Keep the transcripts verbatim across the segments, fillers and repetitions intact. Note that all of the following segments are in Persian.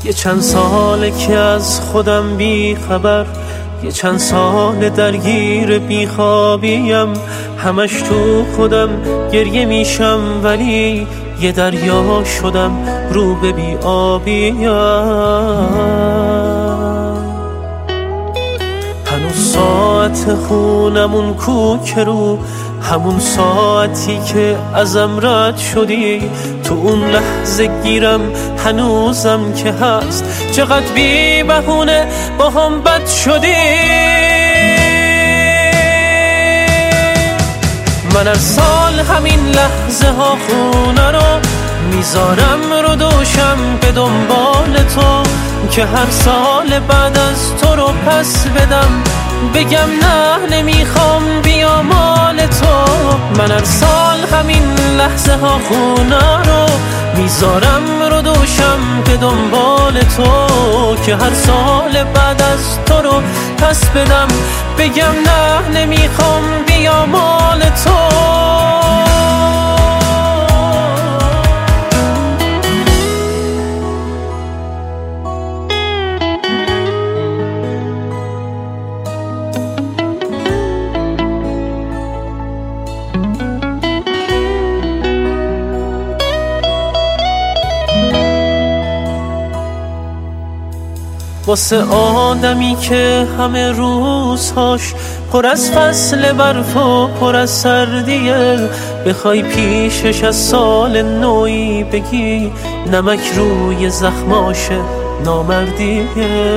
یه چند ساله که از خودم بی خبر، یه چند سال درگیر بیخوابیم، همش تو خودم گریه میشم ولی یه دریا شدم رو به بی آبیم. هنوز ساعت خونمون کوک رو، همون ساعتی که ازم رد شدی، تو اون لحظه گیرم هنوزم که هست، چقدر بی بهونه با هم بد شدی. من هر سال همین لحظه ها خونه رو میذارم رو دوشم به دنبال تو، که هر سال بعد از تو رو پس بدم، بگم نه نمیخوام بیا مال تو. من هر سال همین لحظه ها خونه رو میذارم رو دوشم به دنبال تو، که هر سال بعد از تو رو پس بدم، بگم نه نمیخوام بیا مال تو. واسه آدمی که همه روزهاش پر از فصل برف و پر از سردیه، بخوای پیشش از سال نوی بگی نمک روی زخماشه نامردیه.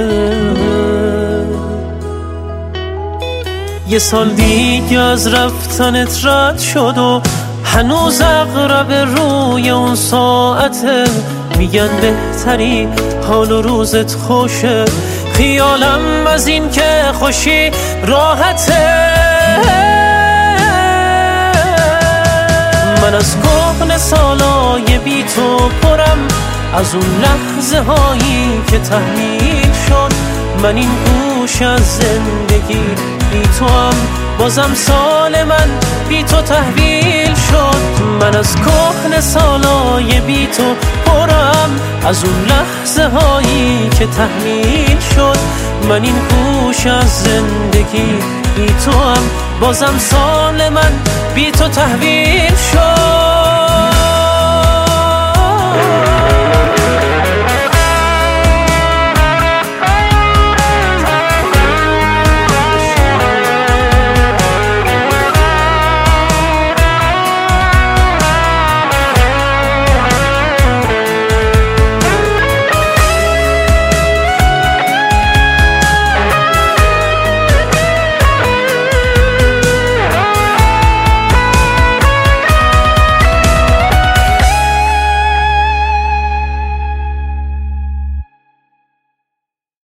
یه سال دیگه از رفتنت رد شد و هنوز اقرب روی اون ساعته، میگن بهتری حال و روزت خوشه، خیالم از این که خوشی راحته. من از کهنه سالای بی تو پرم، از اون لحظه هایی که تحمیل شد، من این گوش از زندگی بی تو هم بازم سال من بی تو تحویل شد. من از کهنه سالای بی تو پرم، از اون لحظه هایی که تحمیل شد، من این گوش از زندگی بی تو هم بازم سال من بی تو تحویل شد.